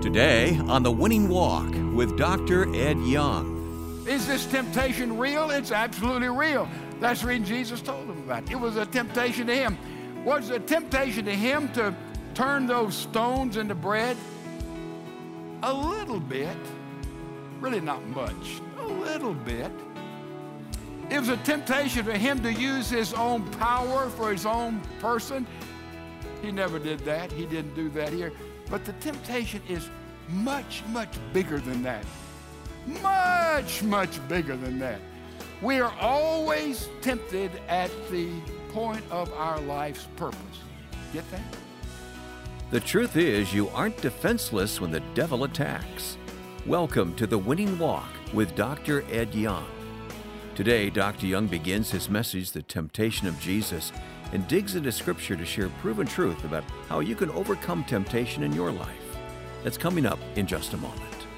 Today on The Winning Walk with Dr. Ed Young. Is this temptation real? It's absolutely real. That's the reason Jesus told them about it. It was a temptation to him. Was it a temptation to him to turn those stones into bread? A little bit. Really not much. A little bit. It was a temptation for him to use his own power for his own person. He never did that. He didn't do that here. But the temptation is much, much bigger than that. Much, much bigger than that. We are always tempted at the point of our life's purpose. Get that? The truth is, you aren't defenseless when the devil attacks. Welcome to The Winning Walk with Dr. Ed Young. Today, Dr. Young begins his message, The Temptation of Jesus, and digs into Scripture to share proven truth about how you can overcome temptation in your life. That's coming up in just a moment.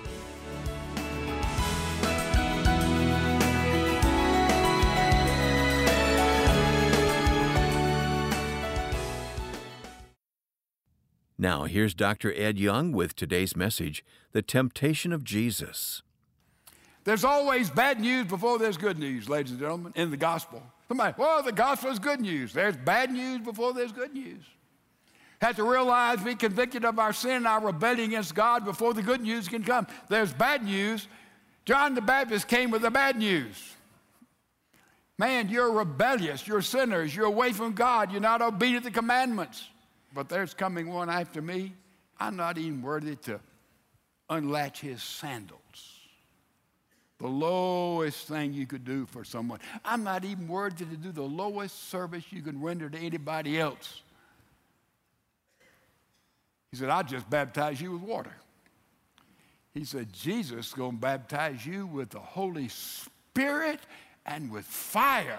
Now, here's Dr. Ed Young with today's message, The Temptation of Jesus. There's always bad news before there's good news, ladies and gentlemen, in the gospel. Somebody, well, the gospel is good news. There's bad news before there's good news. Have to realize, be convicted of our sin and our rebellion against God before the good news can come. There's bad news. John the Baptist came with the bad news. Man, you're rebellious. You're sinners. You're away from God. You're not obedient to the commandments. But there's coming one after me. I'm not even worthy to unlatch his sandals. The lowest thing you could do for someone. I'm not even worthy to do the lowest service you can render to anybody else. He said, I just baptize you with water. He said, Jesus is going to baptize you with the Holy Spirit and with fire.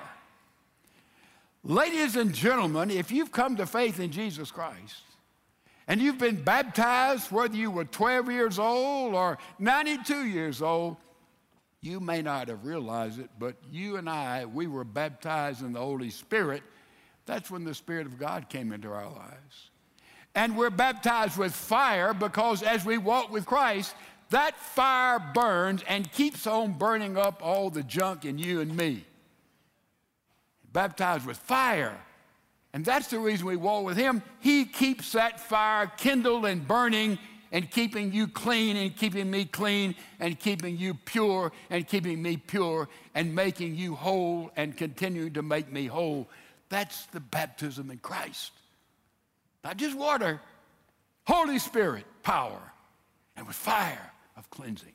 Ladies and gentlemen, if you've come to faith in Jesus Christ, and you've been baptized, whether you were 12 years old or 92 years old, you may not have realized it, but you and I, we were baptized in the Holy Spirit. That's when the Spirit of God came into our lives. And we're baptized with fire because as we walk with Christ, that fire burns and keeps on burning up all the junk in you and me. Baptized with fire. And that's the reason we walk with him. He keeps that fire kindled and burning and keeping you clean and keeping me clean and keeping you pure and keeping me pure and making you whole and continuing to make me whole. That's the baptism in Christ. Not just water, Holy Spirit, power, and with fire of cleansing.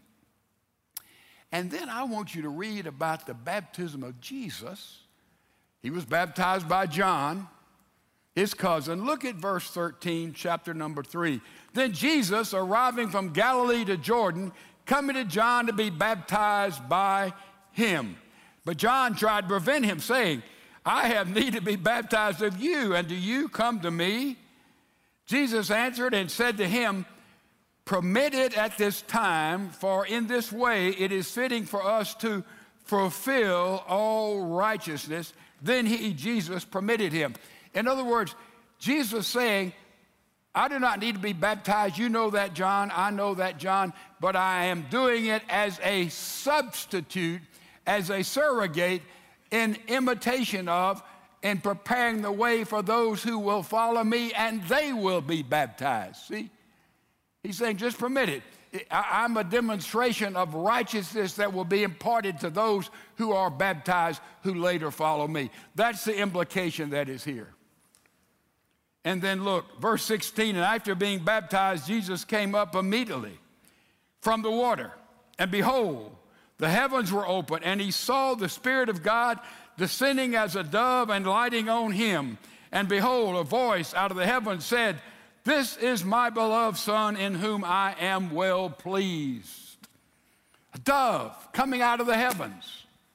And then I want you to read about the baptism of Jesus. He was baptized by John, his cousin. Look at verse 13, chapter number 3. Then Jesus, arriving from Galilee to Jordan, coming to John to be baptized by him. But John tried to prevent him, saying, I have need to be baptized of you, and do you come to me? Jesus answered and said to him, permit it at this time, for in this way it is fitting for us to fulfill all righteousness. Then he, Jesus, permitted him. In other words, Jesus was saying, I do not need to be baptized. You know that, John. I know that, John. But I am doing it as a substitute, as a surrogate, in imitation of, and preparing the way for those who will follow me, and they will be baptized. See? He's saying, just permit it. I'm a demonstration of righteousness that will be imparted to those who are baptized, who later follow me. That's the implication that is here. And then look, verse 16, and after being baptized, Jesus came up immediately from the water. And behold, the heavens were open, and he saw the Spirit of God descending as a dove and lighting on him. And behold, a voice out of the heavens said, this is my beloved Son in whom I am well pleased. A dove coming out of the heavens.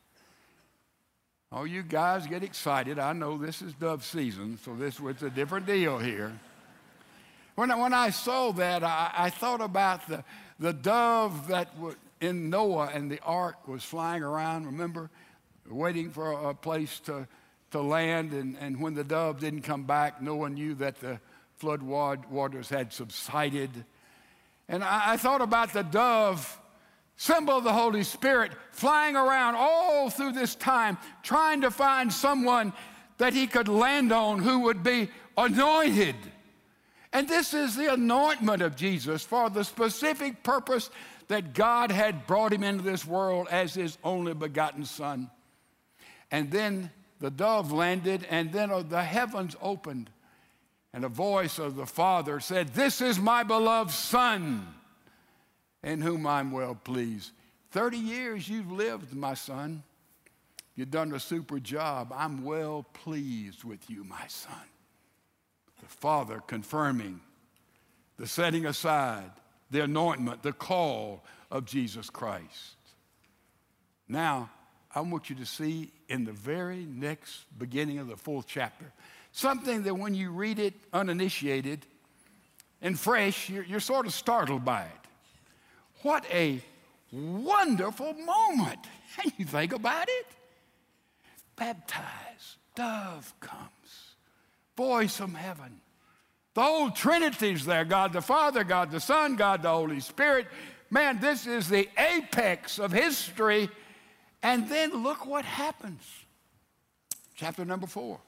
Oh, you guys get excited. I know this is dove season, so this was a different deal here. When I saw that, I thought about the dove that in Noah and the ark was flying around, remember? Waiting for a place to land, and when the dove didn't come back, no one knew that the flood waters had subsided. And I thought about the dove, symbol of the Holy Spirit, flying around all through this time, trying to find someone that he could land on who would be anointed. And this is the anointment of Jesus for the specific purpose that God had brought him into this world as his only begotten Son. And then the dove landed, and then the heavens opened, and a voice of the Father said, "This is my beloved Son, in whom I'm well pleased." 30 years you've lived, my son. You've done a super job. I'm well pleased with you, my son. The Father confirming the setting aside, the anointment, the call of Jesus Christ. Now, I want you to see in the very next beginning of the 4th chapter, something that when you read it uninitiated and fresh, you're sort of startled by it. What a wonderful moment. And you think about it. Baptized, dove comes, voice from heaven. The whole Trinity's there, God the Father, God the Son, God the Holy Spirit. Man, this is the apex of history. And then look what happens. Chapter number 4.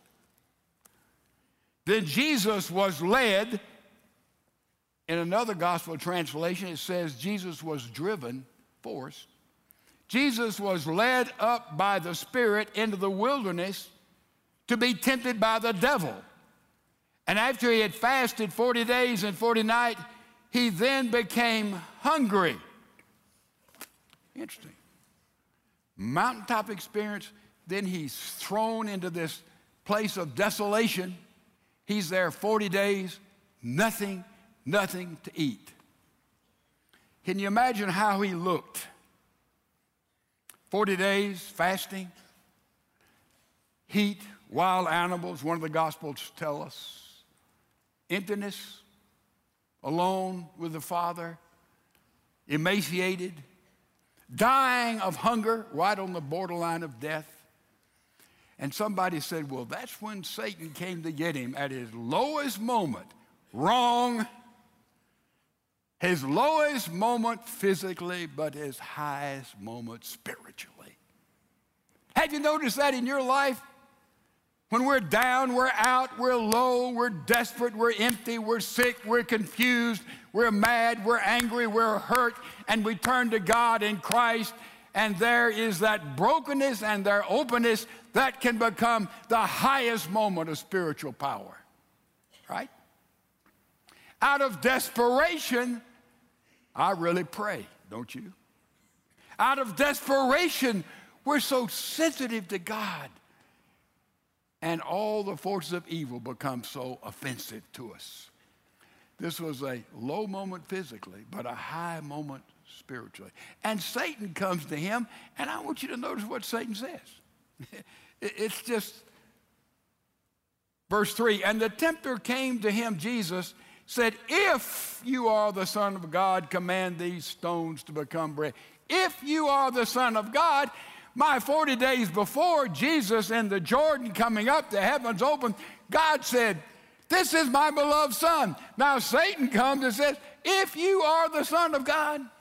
Then Jesus was led. In another gospel translation, it says Jesus was driven, forced. Jesus was led up by the Spirit into the wilderness to be tempted by the devil. And after he had fasted 40 days and 40 nights, he then became hungry. Interesting. Mountaintop experience, then he's thrown into this place of desolation. He's there 40 days, nothing to eat. Can you imagine how he looked? 40 days fasting, heat, wild animals, one of the Gospels tell us, emptiness, alone with the Father, emaciated, dying of hunger, right on the borderline of death. And somebody said, well, that's when Satan came to get him at his lowest moment. Wrong. His lowest moment physically, but his highest moment spiritually. Have you noticed that in your life? When we're down, we're out, we're low, we're desperate, we're empty, we're sick, we're confused, we're mad, we're angry, we're hurt, and we turn to God in Christ, and there is that brokenness and their openness that can become the highest moment of spiritual power, right? Out of desperation, I really pray, don't you? Out of desperation, we're so sensitive to God. And all the forces of evil become so offensive to us. This was a low moment physically, but a high moment spiritually. And Satan comes to him, and I want you to notice what Satan says. It's just, verse 3, and the tempter came to him, Jesus, said, if you are the Son of God, command these stones to become bread. If you are the Son of God, my 40 days before Jesus in the Jordan coming up, the heavens open, God said, this is my beloved Son. Now Satan comes and says, if you are the Son of God. In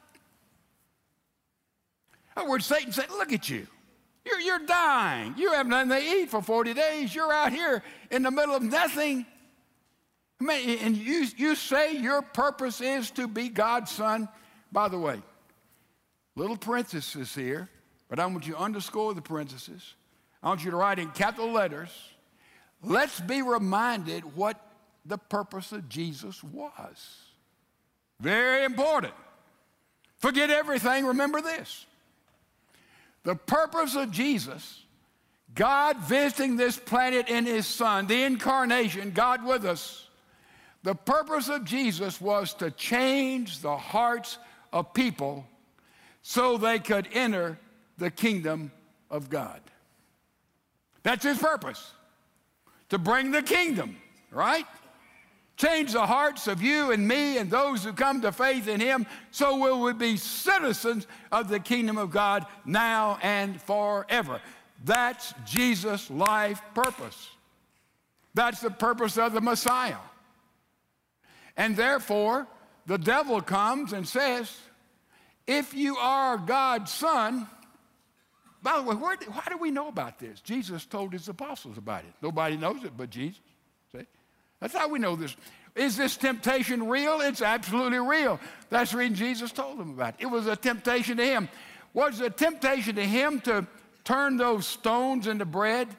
other words, Satan said, look at you. You're dying. You haven't nothing to eat for 40 days. You're out here in the middle of nothing. I mean, and you say your purpose is to be God's Son. By the way, little parenthesis here, but I want you to underscore the parenthesis. I want you to write in capital letters, let's be reminded what the purpose of Jesus was. Very important. Forget everything, remember this. The purpose of Jesus, God visiting this planet in his Son, the incarnation, God with us, the purpose of Jesus was to change the hearts of people so they could enter the kingdom of God. That's his purpose, to bring the kingdom, right? Change the hearts of you and me and those who come to faith in him, so will we be citizens of the kingdom of God now and forever. That's Jesus' life purpose. That's the purpose of the Messiah. And therefore, the devil comes and says, if you are God's son, by the way, how do we know about this? Jesus told his apostles about it. Nobody knows it but Jesus. See? That's how we know this. Is this temptation real? It's absolutely real. That's the reason Jesus told them about it. It was a temptation to him. Was it a temptation to him to turn those stones into bread?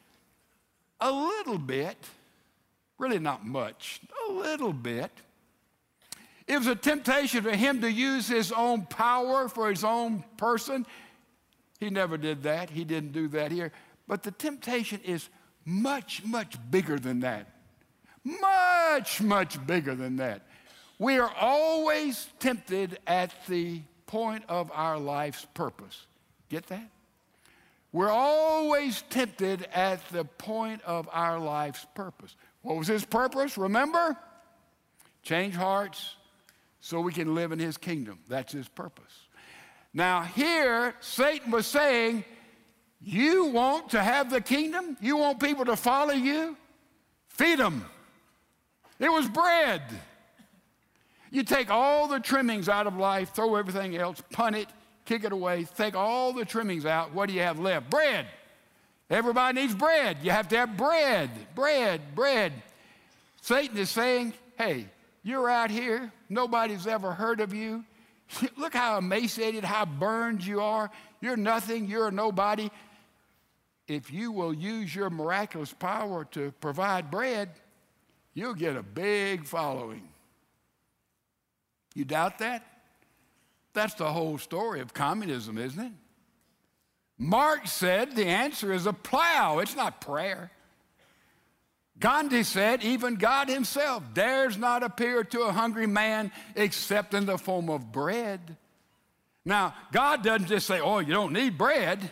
A little bit. Really not much. A little bit. It was a temptation to him to use his own power for his own person. He never did that. He didn't do that here. But the temptation is much, much bigger than that. Much, much bigger than that. We are always tempted at the point of our life's purpose. Get that? We're always tempted at the point of our life's purpose. What was his purpose? Remember? Change hearts so we can live in his kingdom. That's his purpose. Now here, Satan was saying, you want to have the kingdom? You want people to follow you? Feed them. It was bread. You take all the trimmings out of life, throw everything else, punt it, kick it away, take all the trimmings out. What do you have left? Bread. Everybody needs bread. You have to have bread, bread, bread. Satan is saying, hey, you're out here. Nobody's ever heard of you. Look how emaciated, how burned you are. You're nothing. You're a nobody. If you will use your miraculous power to provide bread, you'll get a big following. You doubt that? That's the whole story of communism, isn't it? Marx said the answer is a plow. It's not prayer. Gandhi said even God himself dares not appear to a hungry man except in the form of bread. Now, God doesn't just say, oh, you don't need bread.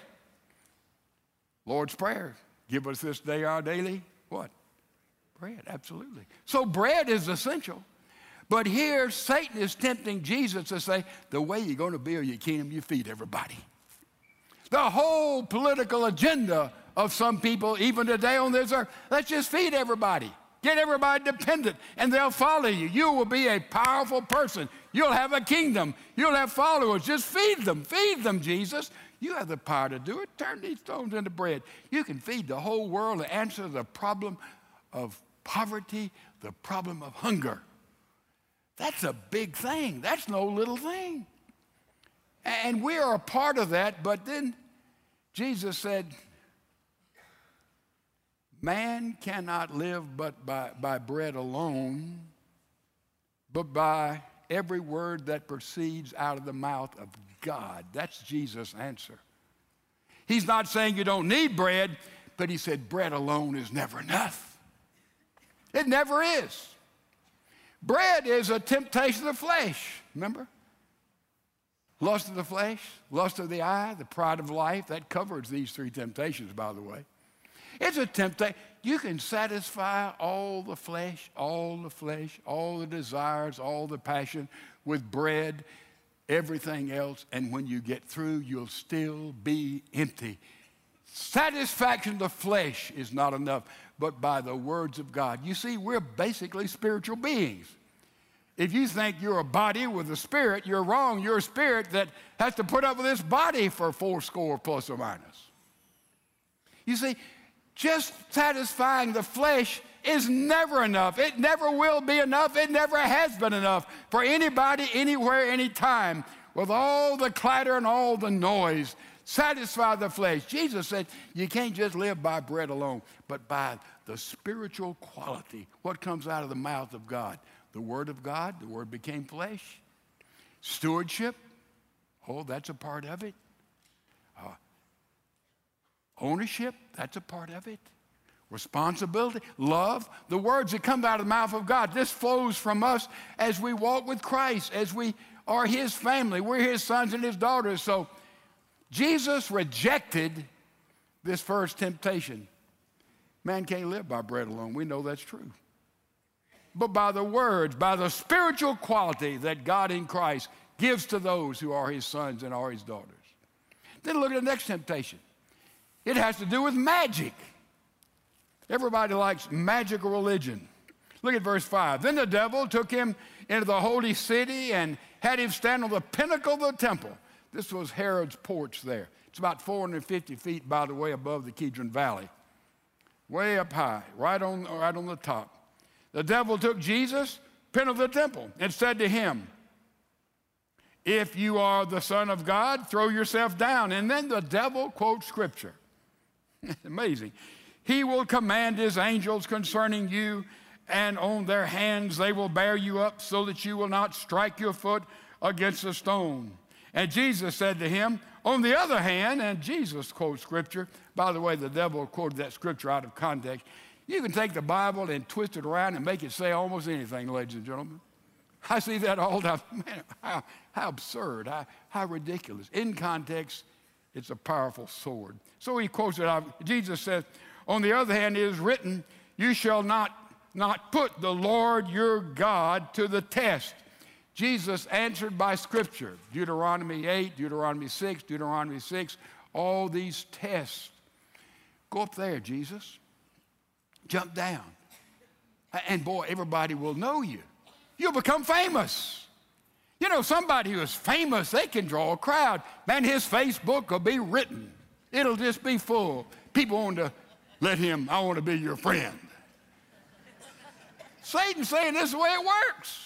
Lord's Prayer, give us this day our daily, what? Bread, absolutely. So bread is essential. But here, Satan is tempting Jesus to say, the way you're going to build your kingdom, you feed everybody. The whole political agenda of some people, even today on this earth, let's just feed everybody. Get everybody dependent, and they'll follow you. You will be a powerful person. You'll have a kingdom. You'll have followers. Just feed them, Jesus. You have the power to do it. Turn these stones into bread. You can feed the whole world and answer the problem of poverty, the problem of hunger. That's a big thing. That's no little thing. And we are a part of that, but then Jesus said, man cannot live but by bread alone, but by every word that proceeds out of the mouth of God. That's Jesus' answer. He's not saying you don't need bread, but he said bread alone is never enough. It never is. Bread is a temptation of the flesh, remember? Lust of the flesh, lust of the eye, the pride of life. That covers these three temptations, by the way. It's a temptation. You can satisfy all the flesh, all the desires, all the passion with bread, everything else, and when you get through, you'll still be empty. Satisfaction of the flesh is not enough, but by the words of God. You see, we're basically spiritual beings. If you think you're a body with a spirit, you're wrong. You're a spirit that has to put up with this body for 80 plus or minus. You see, just satisfying the flesh is never enough. It never will be enough. It never has been enough for anybody, anywhere, anytime. With all the clatter and all the noise, satisfy the flesh. Jesus said you can't just live by bread alone, but by the spiritual quality, what comes out of the mouth of God. The Word of God, the Word became flesh. Stewardship, oh, that's a part of it. Ownership, that's a part of it. Responsibility, love, the words that come out of the mouth of God. This flows from us as we walk with Christ, as we are His family. We're His sons and His daughters. So Jesus rejected this first temptation. Man can't live by bread alone. We know that's true. But by the words, by the spiritual quality that God in Christ gives to those who are His sons and are His daughters. Then look at the next temptation. It has to do with magic. Everybody likes magical religion. Look at verse 5. Then the devil took him into the holy city and had him stand on the pinnacle of the temple. This was Herod's porch there. It's about 450 feet, by the way, above the Kidron Valley. Way up high, right on the top. The devil took Jesus, pinnacle of the temple, and said to him, if you are the Son of God, throw yourself down. And then the devil quotes Scripture. Amazing. He will command his angels concerning you, and on their hands they will bear you up so that you will not strike your foot against a stone. And Jesus said to him, on the other hand, and Jesus quotes Scripture. By the way, the devil quoted that Scripture out of context. You can take the Bible and twist it around and make it say almost anything, ladies and gentlemen. I see that all the time. Man, how absurd, how ridiculous. In context, it's a powerful sword. So he quotes it out. Jesus says, on the other hand, it is written, you shall not put the Lord your God to the test. Jesus answered by Scripture, Deuteronomy 8, Deuteronomy 6, Deuteronomy 6, all these tests. Go up there, Jesus. Jump down. And boy, everybody will know you. You'll become famous. You know, somebody who is famous, they can draw a crowd. Man, his Facebook will be written. It'll just be full. People want to let him, I want to be your friend. Satan's saying this is the way it works.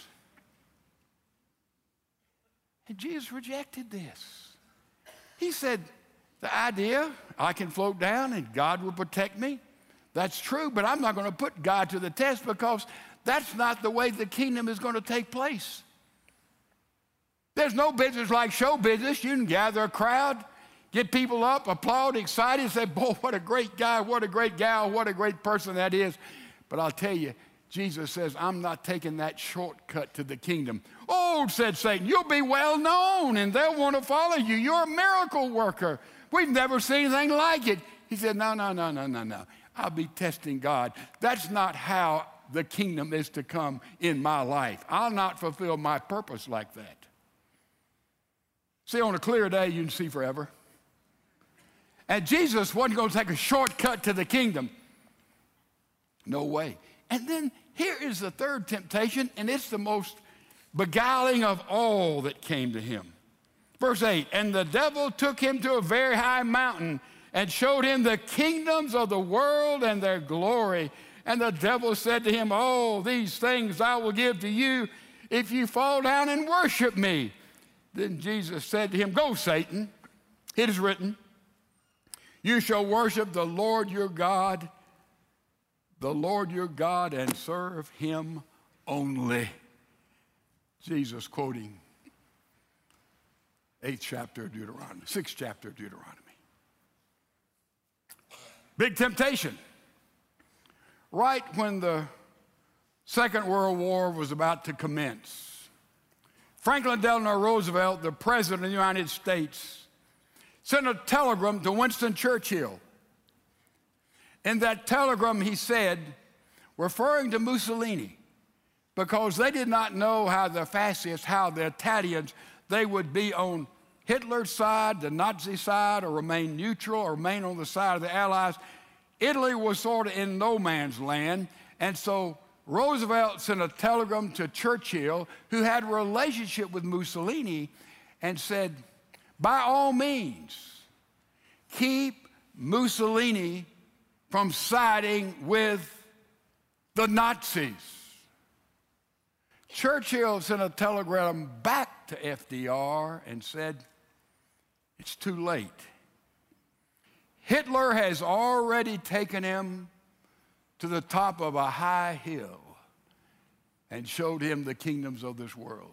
And Jesus rejected this. He said, the idea, I can float down and God will protect me, that's true, but I'm not going to put God to the test because that's not the way the kingdom is going to take place. There's no business like show business. You can gather a crowd, get people up, applaud, excited, say, boy, what a great guy, what a great gal, what a great person that is. But I'll tell you, Jesus says, I'm not taking that shortcut to the kingdom. Oh, said Satan, you'll be well known and they'll want to follow you. You're a miracle worker. We've never seen anything like it. He said, no. I'll be testing God. That's not how the kingdom is to come in my life. I'll not fulfill my purpose like that. See, on a clear day, you can see forever. And Jesus wasn't going to take a shortcut to the kingdom. No way. And then here is the third temptation, and it's the most beguiling of all that came to him. Verse 8, and the devil took him to a very high mountain and showed him the kingdoms of the world and their glory. And the devil said to him, oh, these things I will give to you if you fall down and worship me. Then Jesus said to him, go, Satan, it is written, you shall worship the Lord your God, and serve him only. Jesus quoting 8th chapter of Deuteronomy, 6th chapter of Deuteronomy. Big temptation. Right when the Second World War was about to commence, Franklin Delano Roosevelt, the President of the United States, sent a telegram to Winston Churchill. In that telegram, he said, referring to Mussolini, because they did not know how the fascists, how the Italians, they would be on Hitler's side, the Nazi side, or remain neutral, or remain on the side of the Allies. Italy was sort of in no man's land, and so Roosevelt sent a telegram to Churchill, who had a relationship with Mussolini, and said, by all means, keep Mussolini from siding with the Nazis. Churchill sent a telegram back to FDR and said, it's too late. Hitler has already taken him to the top of a high hill and showed him the kingdoms of this world.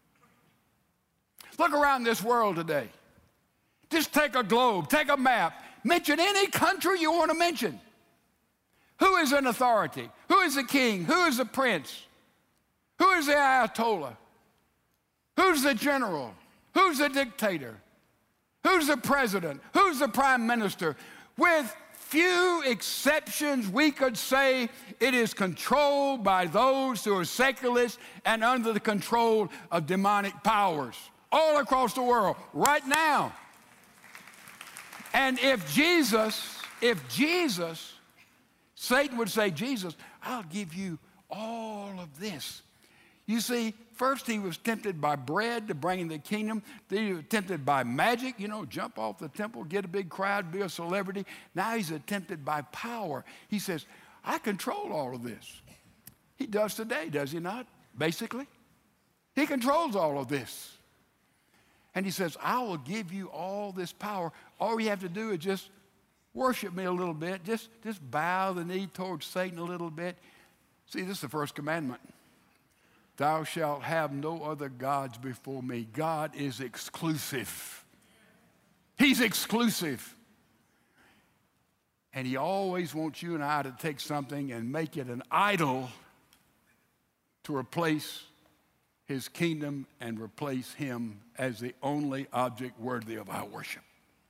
Look around this world today. Just take a globe, take a map, mention any country you want to mention. Who is in authority? Who is the king? Who is the prince? Who is the Ayatollah? Who's the general? Who's the dictator? Who's the president? Who's the prime minister? With few exceptions, we could say it is controlled by those who are secularists and under the control of demonic powers all across the world right now. And if Jesus, Satan would say, Jesus, I'll give you all of this. You see, first he was tempted by bread to bring in the kingdom. Then he was tempted by magic, jump off the temple, get a big crowd, be a celebrity. Now he's tempted by power. He says, I control all of this. He does today, does he not? Basically. He controls all of this. And he says, I will give you all this power. All you have to do is just worship me a little bit. Just bow the knee towards Satan a little bit. See, this is the first commandment. Thou shalt have no other gods before me. God is exclusive. He's exclusive. And he always wants you and I to take something and make it an idol to replace his kingdom and replace him as the only object worthy of our worship.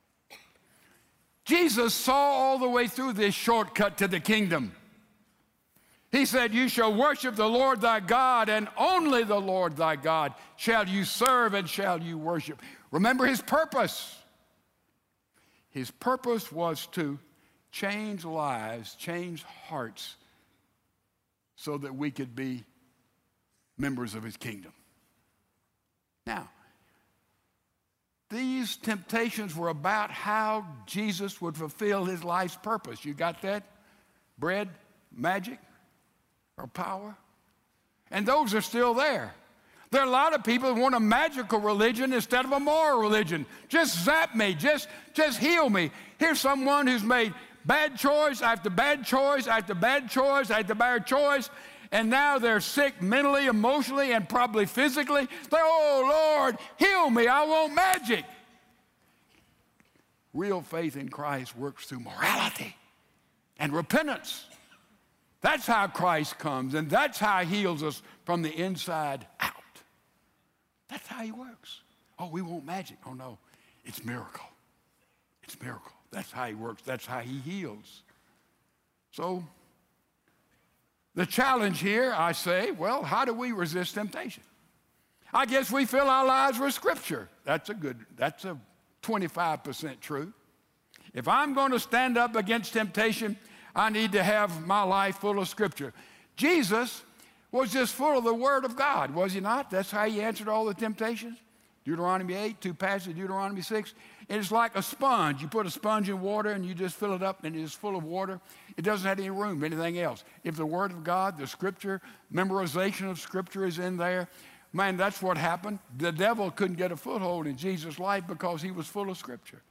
Jesus saw all the way through this shortcut to the kingdom. He said, you shall worship the Lord thy God, and only the Lord thy God shall you serve and shall you worship. Remember his purpose. His purpose was to change lives, change hearts, so that we could be members of his kingdom. Now, these temptations were about how Jesus would fulfill his life's purpose. You got that? Bread, magic, or power? And those are still there. There are a lot of people who want a magical religion instead of a moral religion. Just zap me, just heal me. Here's someone who's made bad choice after bad choice after bad choice after bad choice, and now they're sick mentally, emotionally, and probably physically. They're, oh, Lord, heal me. I want magic. Real faith in Christ works through morality and repentance. That's how Christ comes, and that's how he heals us from the inside out. That's how he works. Oh, we want magic. Oh, no, it's miracle. It's miracle. That's how he works. That's how he heals. So the challenge here, I say, well, how do we resist temptation? I guess we fill our lives with Scripture. That's a 25% true. If I'm going to stand up against temptation, I need to have my life full of Scripture. Jesus was just full of the Word of God, was he not? That's how he answered all the temptations. Deuteronomy 8, 2 passages, Deuteronomy 6. It's like a sponge. You put a sponge in water and you just fill it up and it's full of water. It doesn't have any room for anything else. If the Word of God, the Scripture, memorization of Scripture is in there, man, that's what happened. The devil couldn't get a foothold in Jesus' life because he was full of Scripture.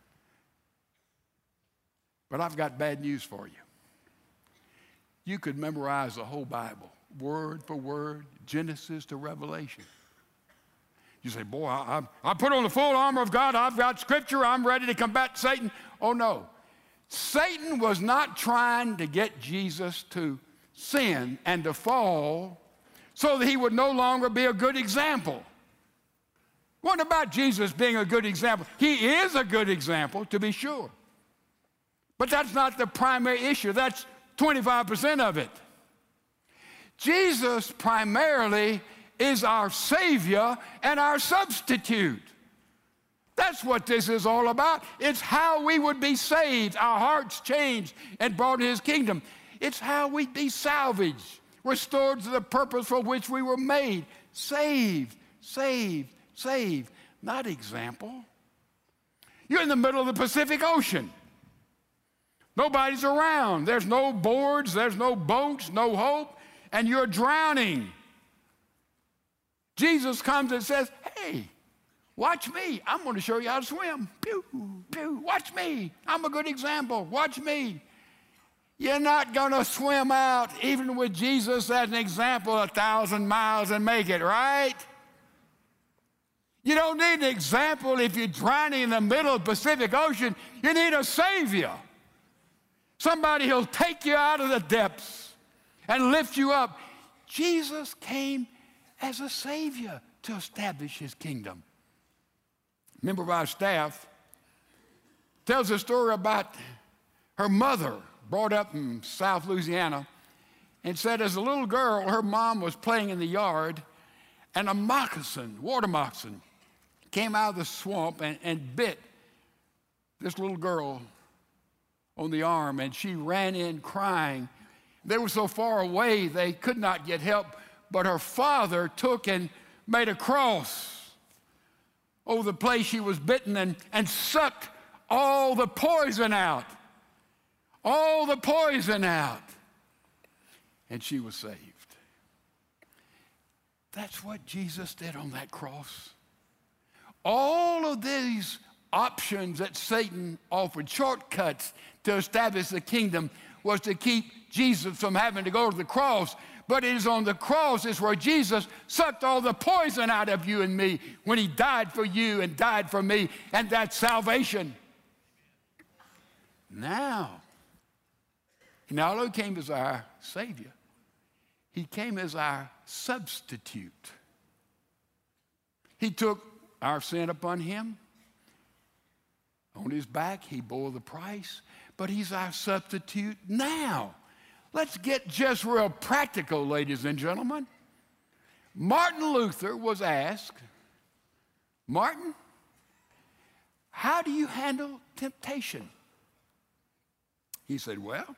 But I've got bad news for you. You could memorize the whole Bible, word for word, Genesis to Revelation. You say, boy, I put on the full armor of God. I've got Scripture. I'm ready to combat Satan. Oh, no. Satan was not trying to get Jesus to sin and to fall so that he would no longer be a good example. What about Jesus being a good example? He is a good example, to be sure. But that's not the primary issue. That's 25% of it. Jesus primarily is our Savior and our substitute. That's what this is all about. It's how we would be saved, our hearts changed and brought in his kingdom. It's how we'd be salvaged, restored to the purpose for which we were made. Saved, saved, saved, not example. You're in the middle of the Pacific Ocean. Nobody's around. There's no boards, there's no boats, no hope, and you're drowning. Jesus comes and says, hey, watch me. I'm going to show you how to swim. Pew, pew. Watch me. I'm a good example. Watch me. You're not going to swim out, even with Jesus as an example, 1,000 miles and make it, right? You don't need an example if you're drowning in the middle of the Pacific Ocean. You need a Savior. Somebody who'll take you out of the depths and lift you up. Jesus came as a Savior to establish his kingdom. A member of our staff tells a story about her mother, brought up in South Louisiana, and said as a little girl, her mom was playing in the yard, and a moccasin, water moccasin, came out of the swamp and bit this little girl on the arm, and she ran in crying. They were so far away they could not get help, but her father took and made a cross over the place she was bitten and sucked all the poison out. All the poison out. And she was saved. That's what Jesus did on that cross. All of these options that Satan offered, shortcuts to establish the kingdom, was to keep Jesus from having to go to the cross. But it is on the cross is where Jesus sucked all the poison out of you and me when he died for you and died for me, and that's salvation. Now, he not only came as our Savior, he came as our substitute. He took our sin upon him. On his back, he bore the price, but he's our substitute now. Let's get just real practical, ladies and gentlemen. Martin Luther was asked, Martin, how do you handle temptation? He said, what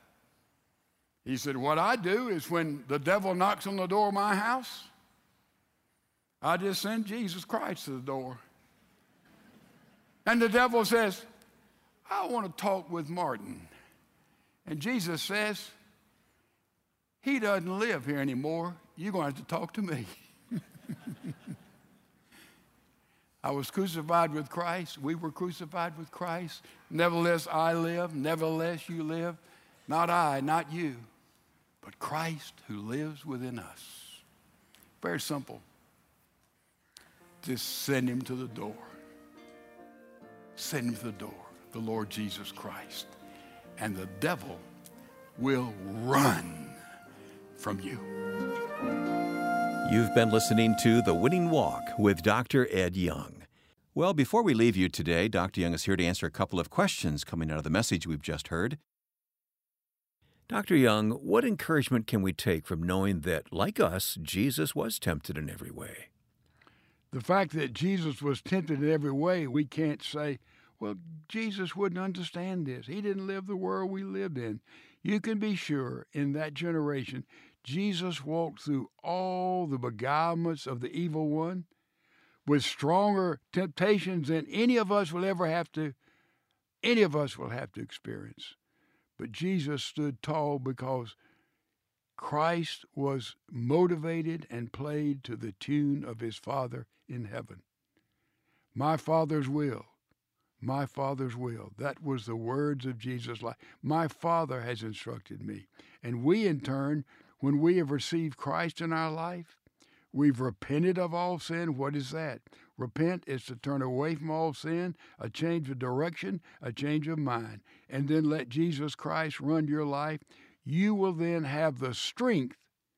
I do is when the devil knocks on the door of my house, I just send Jesus Christ to the door. And the devil says, I want to talk with Martin. And Jesus says, he doesn't live here anymore. You're going to have to talk to me. I was crucified with Christ. We were crucified with Christ. Nevertheless, I live. Nevertheless, you live. Not I, not you, but Christ who lives within us. Very simple. Just send him to the door. Send him to the door, the Lord Jesus Christ. And the devil will run from you. You've been listening to The Winning Walk with Dr. Ed Young. Well, before we leave you today, Dr. Young is here to answer a couple of questions coming out of the message we've just heard. Dr. Young, what encouragement can we take from knowing that, like us, Jesus was tempted in every way? The fact that Jesus was tempted in every way, we can't say, well, Jesus wouldn't understand this. He didn't live the world we lived in. You can be sure in that generation, Jesus walked through all the beguilements of the evil one with stronger temptations than any of us will have to experience. But Jesus stood tall because Christ was motivated and played to the tune of his Father in heaven. My Father's will. My Father's will. That was the words of Jesus' life. My Father has instructed me. And we, in turn, when we have received Christ in our life, we've repented of all sin. What is that? Repent is to turn away from all sin, a change of direction, a change of mind, and then let Jesus Christ run your life. You will then have the strength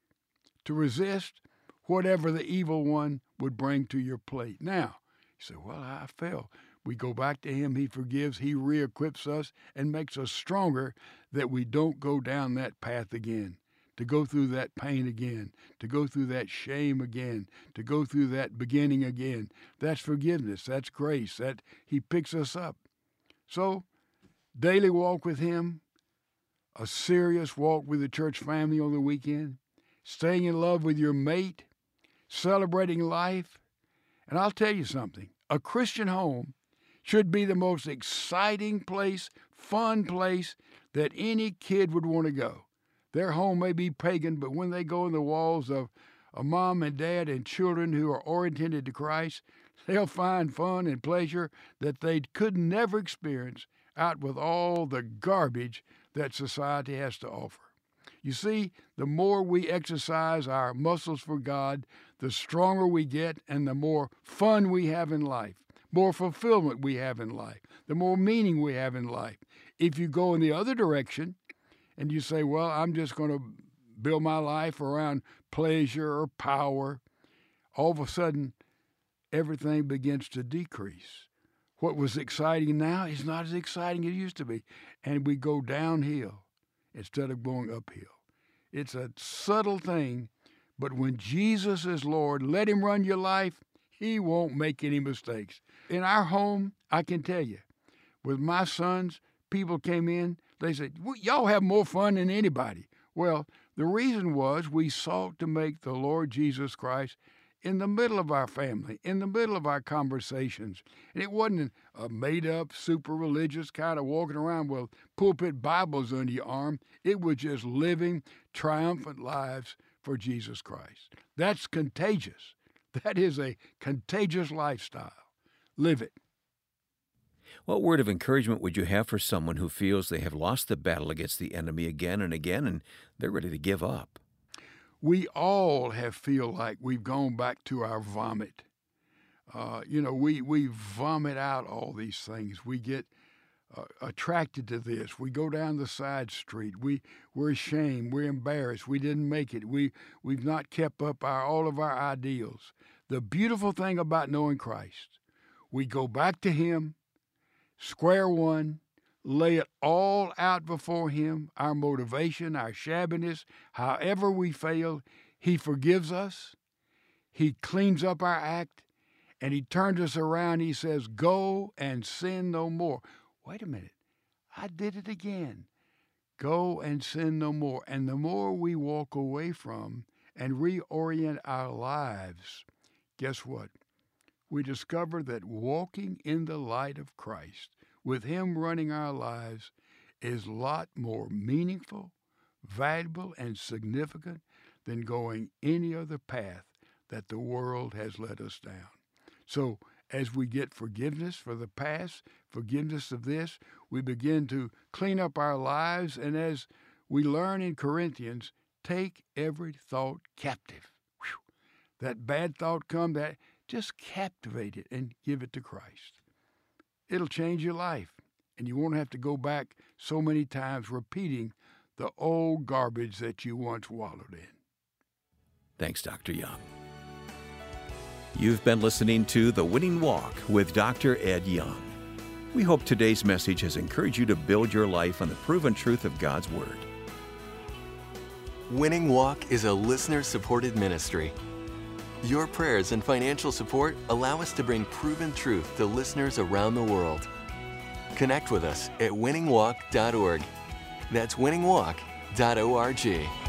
to resist whatever the evil one would bring to your plate. Now, you say, well, I fell. We go back to him, he forgives, he re-equips us and makes us stronger that we don't go down that path again, to go through that pain again, to go through that shame again, to go through that beginning again. That's forgiveness, that's grace, that he picks us up. So, daily walk with him, a serious walk with the church family on the weekend, staying in love with your mate, celebrating life. And I'll tell you something, a Christian home should be the most exciting place, fun place that any kid would want to go. Their home may be pagan, but when they go in the walls of a mom and dad and children who are oriented to Christ, they'll find fun and pleasure that they could never experience out with all the garbage that society has to offer. You see, the more we exercise our muscles for God, the stronger we get and the more fun we have in life, more fulfillment we have in life, the more meaning we have in life. If you go in the other direction and you say, well, I'm just going to build my life around pleasure or power, all of a sudden everything begins to decrease. What was exciting now is not as exciting as it used to be. And we go downhill instead of going uphill. It's a subtle thing, but when Jesus is Lord, let him run your life. He won't make any mistakes. In our home, I can tell you, with my sons, people came in, they said, well, y'all have more fun than anybody. Well, The reason was we sought to make the Lord Jesus Christ in the middle of our family, in the middle of our conversations. And it wasn't a made-up, super religious kind of walking around with pulpit Bibles under your arm. It was just living triumphant lives for Jesus Christ. That's contagious. That is a contagious lifestyle. Live it. What word of encouragement would you have for someone who feels they have lost the battle against the enemy again and again and they're ready to give up? We all have feel like we've gone back to our vomit. We vomit out all these things. We get attracted to this. We go down the side street. We're ashamed. We're embarrassed. We didn't make it. We've not kept up all of our ideals. The beautiful thing about knowing Christ, we go back to Him, square one, lay it all out before Him, our motivation, our shabbiness, however we fail. He forgives us. He cleans up our act, and He turns us around. He says, go and sin no more. Wait a minute. I did it again. Go and sin no more. And the more we walk away from and reorient our lives, guess what? We discover that walking in the light of Christ, with Him running our lives, is a lot more meaningful, valuable, and significant than going any other path that the world has led us down. So as we get forgiveness for the past, forgiveness of this, we begin to clean up our lives, and as we learn in Corinthians, take every thought captive. Whew. That bad thought come, that just captivate it and give it to Christ. It'll change your life, and you won't have to go back so many times repeating the old garbage that you once wallowed in. Thanks, Dr. Young. You've been listening to The Winning Walk with Dr. Ed Young. We hope today's message has encouraged you to build your life on the proven truth of God's Word. Winning Walk is a listener-supported ministry. Your prayers and financial support allow us to bring proven truth to listeners around the world. Connect with us at winningwalk.org. That's winningwalk.org.